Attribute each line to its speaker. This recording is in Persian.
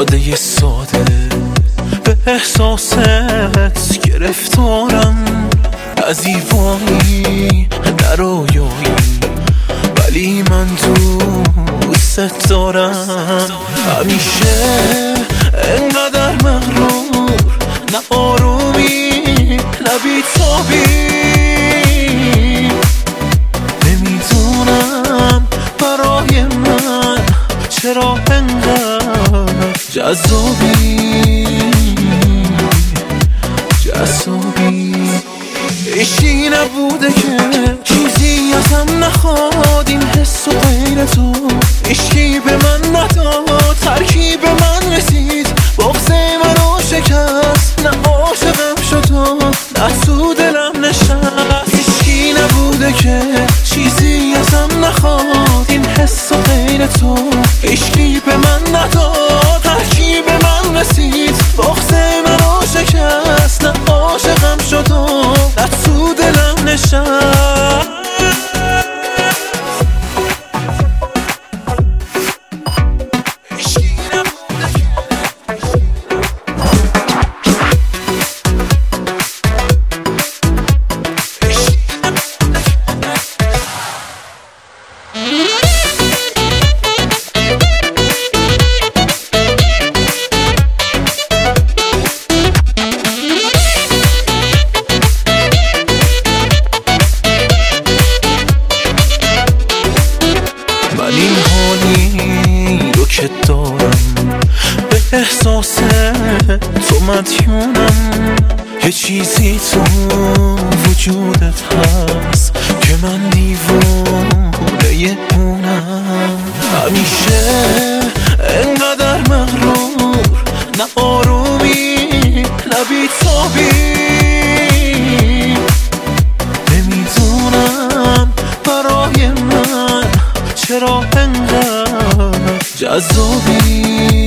Speaker 1: ساده ساده به احساست گرفتارم، از ایوانی در رویایی ولی من دوست دارم. همیشه انقدر مغرور، نه آرومی نه بی‌تابی، نمیدونم برای من چرا انقدر جذابی. عشقی نبوده که چیزی ازم نخواد، این حس و غیر تو عشقی به من نداد، ترکیب من رسید بغض منو شکست، نه عاشقم شد و نه تو دلم نشست. عشقی نبوده که چیزی ازم نخواد، این حس و غیر تو عشقی به من نداد، ترکیب من رسید بغض منو شکست، نه عاشقم شد و نه تو دلم نشست. این حالی رو که دارم به احساس تو مدیونم، یه چیزی تو وجودت هست که من دیوانه اونم. همیشه انقدر مغرور، نه آرومی نه بی‌تابی، نمیدونم برای من چرا انقدر جذابی.